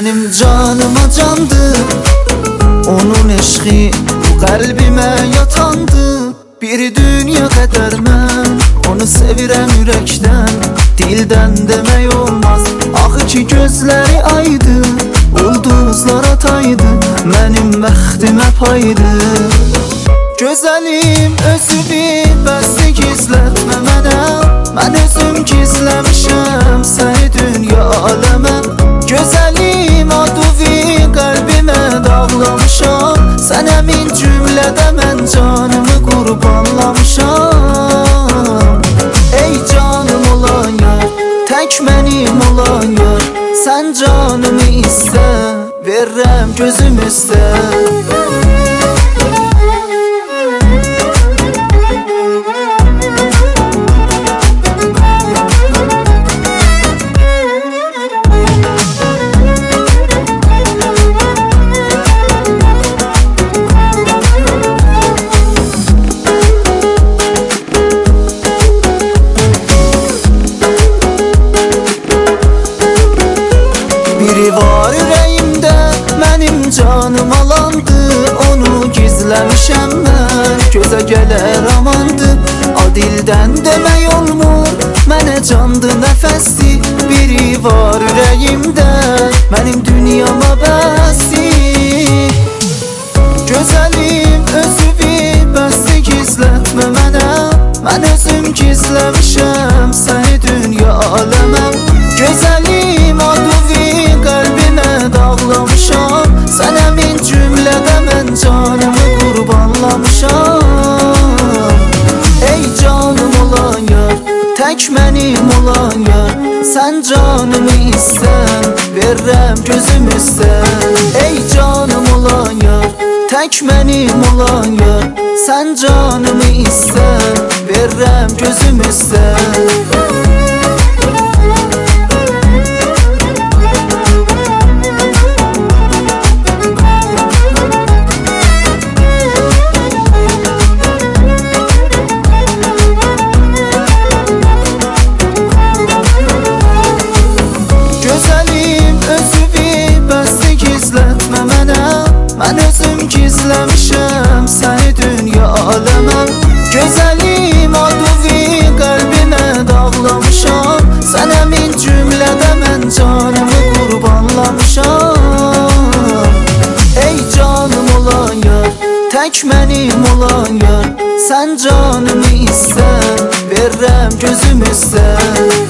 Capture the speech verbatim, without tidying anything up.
Benim canıma candı onun eşqi, bu qəlbimə yatandı. Bir dünya qədər mən onu sevirəm ürəkdən, dildən demək olmaz. Axı ki gözləri aydı, ulduzlara taydı, mənim bəxtimə paydı. Gözəlim özünü bəsli gizlətmə mənə, mən özüm gizləmişəm səni dünya aləmə. Gözəlim aduvi qəlbimə dağlamışam, sənə min cümlədə mən canımı qurbanlamışam. Ey canım olan yar, tək mənim olan yar, sən canımı istə, verrəm gözüm üstə. Biri var ürəyimdə, mənim canım alandı, onu gizləmişəm mən, gözə gələr amandı. A dildən demək olmur, mənə candı nəfəsdi. Biri var ürəyimdə, mənim dünyama bəsdi. Gözəlim özüvi bəsdi gizlətmə mənə, mən özüm gizləmişəm səni dünya aləmə. Gözəlim aduvi qəlbimə dağlamışam, sənə min cümlədə mən canımı qurbanlamışam. Ey canım olan yar, tək mənim olan yar, sən canımı istə, verrəm gözüm üstə. Ey canım olan yar, tək mənim olan yar, sən canımı istə, verrəm gözüm üstə. Mən özüm gizləmişəm səni dünya aləmə. Gözəlim aduvi qəlbimə dağlamışam, sənə min cümlədə mən canımı qurbanlamışam. Ey canım olan yar, tək mənim olan yar, sən canımı istə, verrəm gözüm üstə.